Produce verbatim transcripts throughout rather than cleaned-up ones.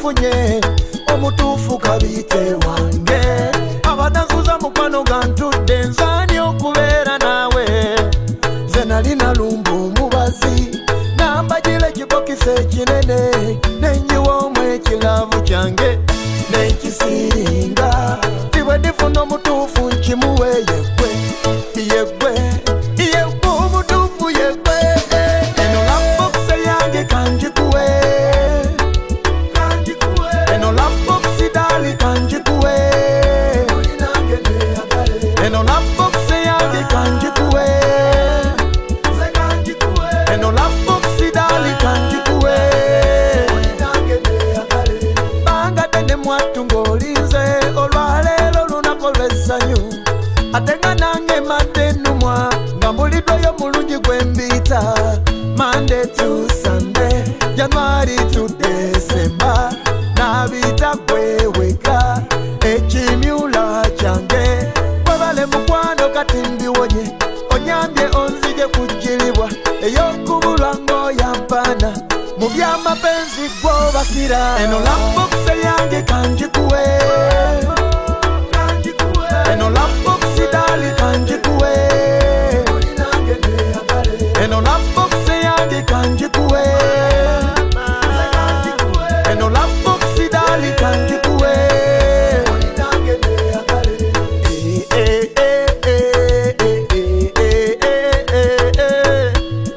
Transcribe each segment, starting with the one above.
nafunye omutuufu kabite wange abadazuza mukwano gantudde nzani okubeera naawe nze nali nalumba omubazi nambagire ekibokisi ekinene nenjiwa omwo ekilavu kyange nenkisiringa tibwe ndifuna omutuufu nkimuwe yegwe yegwe yegwe omutuufu yegwe eno lapbokisi yange kanjikuwe eno lapbokisi dali kanjikuwe eno lapbokisi yange kanjikuwe eno lapbokisi dali kanjikuwe banga dene mwatu ngolinze olwaleero lunako lw'essanyu ate nga nange madde nnumwa nga mbuliddeyo mulungi gwe mbiyita Monday to Sunday January to December nabiyita gweweka ekimyula kyange webale mukwano kati mbiwonye onyambye onzije kujjiribwa ey'okubulwa ng'oyampana mu by'amapenzi gw'obakira eno lapbokisi yange kanjikuwe eno lapbokisi dali kanjikuwe eno lapbokisi yange kanjikuwe eno lapbokisi dali kanjikuwe eh eh eh eh eh eh eh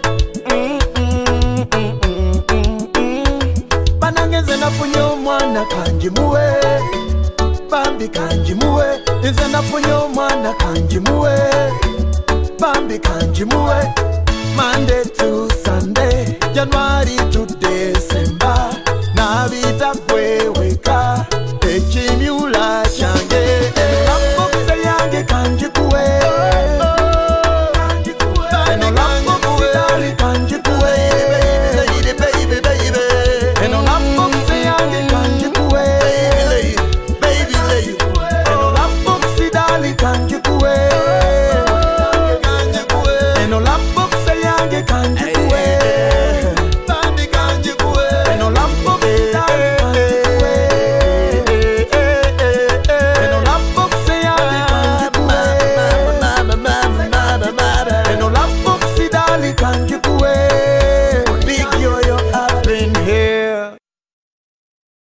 banange nze nafunye omwana kanjimuwe bambi kanjimuwe nze nafunye omwana kanjimuwe bambi kanjimuwe Monday to Sunday January to